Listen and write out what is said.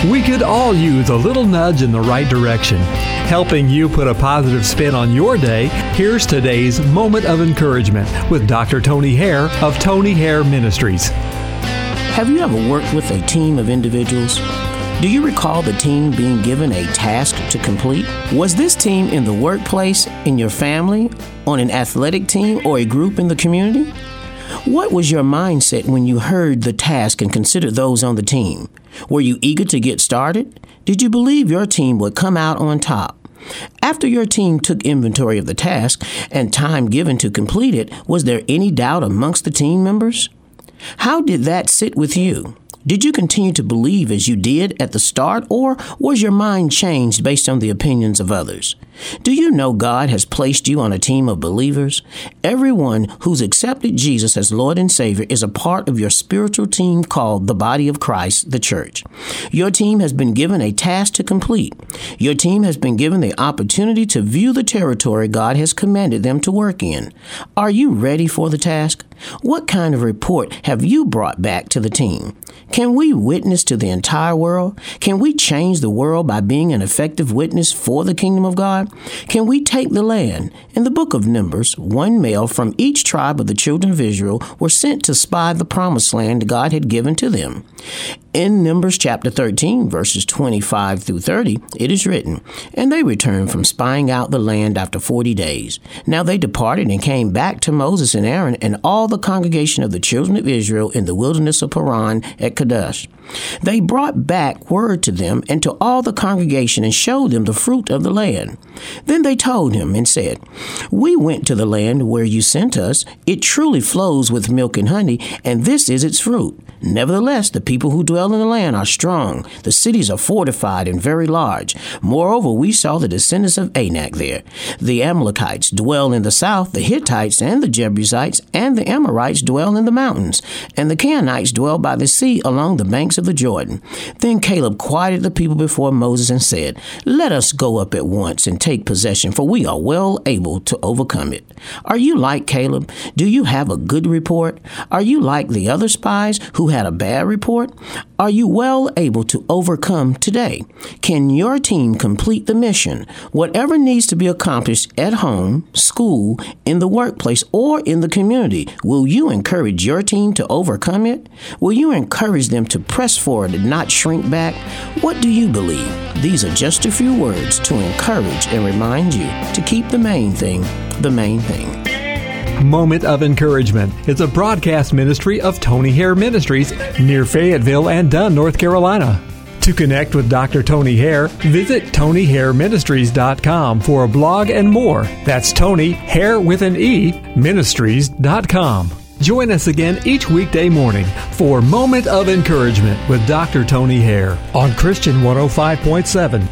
We could all use a little nudge in the right direction. Helping you put a positive spin on your day, here's today's Moment of Encouragement with Dr. Tony Hare of Tony Hare Ministries. Have you ever worked with a team of individuals? Do you recall the team being given a task to complete? Was this team in the workplace, in your family, on an athletic team, or a group in the community? What was your mindset when you heard the task and considered those on the team? Were you eager to get started? Did you believe your team would come out on top? After your team took inventory of the task and time given to complete it, was there any doubt amongst the team members? How did that sit with you? Did you continue to believe as you did at the start, or was your mind changed based on the opinions of others? Do you know God has placed you on a team of believers? Everyone who's accepted Jesus as Lord and Savior is a part of your spiritual team called the body of Christ, the church. Your team has been given a task to complete. Your team has been given the opportunity to view the territory God has commanded them to work in. Are you ready for the task? What kind of report have you brought back to the team? Can we witness to the entire world? Can we change the world by being an effective witness for the kingdom of God? Can we take the land? In the book of Numbers, one male from each tribe of the children of Israel were sent to spy the promised land God had given to them. In Numbers chapter 13, verses 25 through 30, it is written, "And they returned from spying out the land after 40 days. Now they departed and came back to Moses and Aaron and all the congregation of the children of Israel in the wilderness of Paran at Kadesh. They brought back word to them and to all the congregation and showed them the fruit of the land. Then they told him and said, 'We went to the land where you sent us. It truly flows with milk and honey, and this is its fruit. Nevertheless, the people who dwell in the land are strong. The cities are fortified and very large. Moreover, we saw the descendants of Anak there. The Amalekites dwell in the south, the Hittites and the Jebusites and the Amorites dwell in the mountains, and the Canaanites dwell by the sea along the banks of the Jordan.' Then Caleb quieted the people before Moses and said, 'Let us go up at once and take possession, for we are well able to overcome it.' Are you like Caleb? Do you have a good report? Are you like the other spies who had a bad report? Are you well able to overcome today? Can your team complete the mission? Whatever needs to be accomplished at home, school, in the workplace, or in the community, will you encourage your team to overcome it? Will you encourage them to press forward and not shrink back? What do you believe? These are just a few words to encourage and remind you to keep the main thing the main thing. Moment of Encouragement is a broadcast ministry of Tony Hare Ministries near Fayetteville and Dunn, North Carolina. To connect with Dr. Tony Hare, visit TonyHareMinistries.com for a blog and more. That's Tony, Hare with an E, Ministries.com. Join us again each weekday morning for Moment of Encouragement with Dr. Tony Hare on Christian 105.7